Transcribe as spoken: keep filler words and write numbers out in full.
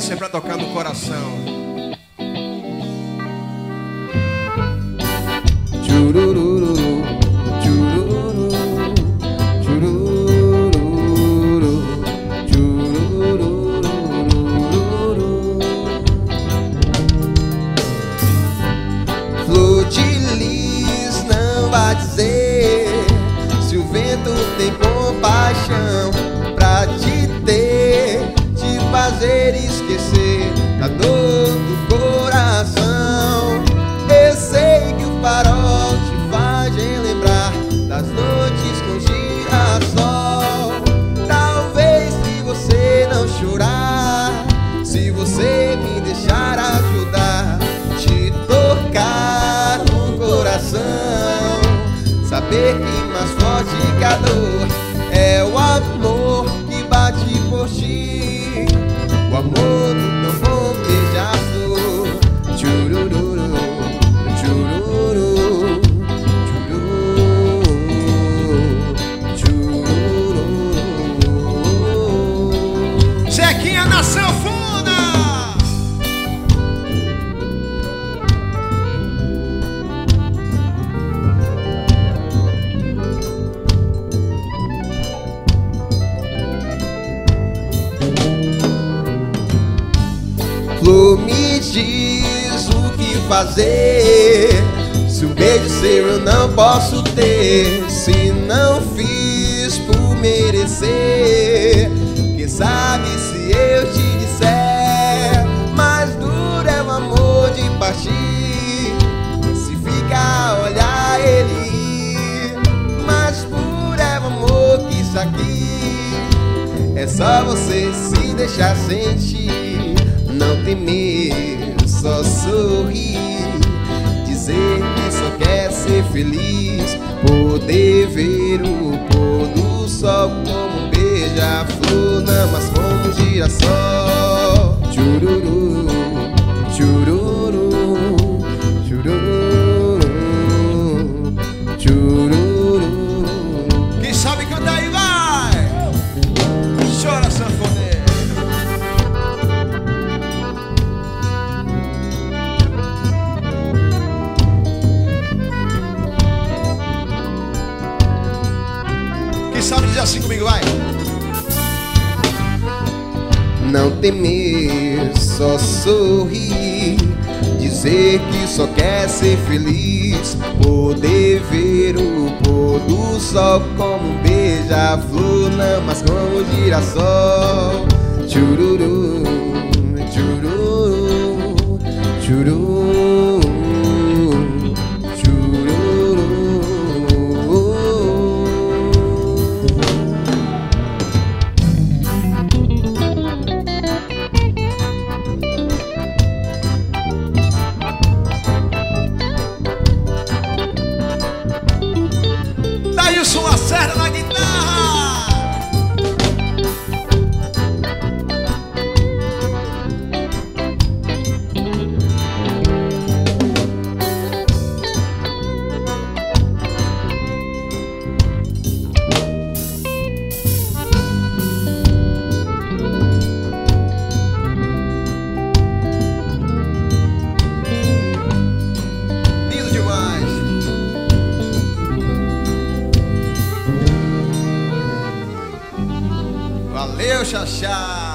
Isso é pra tocar no coração. Churururu, chururu, churururu, churururu. Flor de lis não vai dizer se o vento tem compaixão pra te ter, te fazer esquecer da dor do coração. Eu sei que o farol te faz relembrar das noites com girassol. Talvez se você não chorar, se você me deixar ajudar, te tocar no coração, saber que mais forte que a dor é o amor que bate por ti, o amor do tão bom beija-flor. Churururu, chururu, chururu, chururu. Zequinha na sanfona. Flor, me diz o que fazer, se um beijo seu eu não posso ter, se não fiz por merecer. Quem sabe se eu te disser, mais duro é o amor de partir, se ficar a olhar ele ir, mais puro é o amor que está aqui. É só você se deixar sentir, não temer, só sorrir, dizer que só quer ser feliz, poder ver o pôr do sol como um beija-flor, não mas como um girassol. Chururu, chururu, chururu, chururu. Quem sabe cantar aí, vai! Chora, sanfoneiro. Sabe dizer assim comigo, vai? Não temer, só sorrir, dizer que só quer ser feliz, poder ver o pôr do sol como um beija-flor, não mas como um girassol. Chururu, chururu, chururu. Daílson Lacerda na guitarra. Lindo demais. Valeu, Xaxá!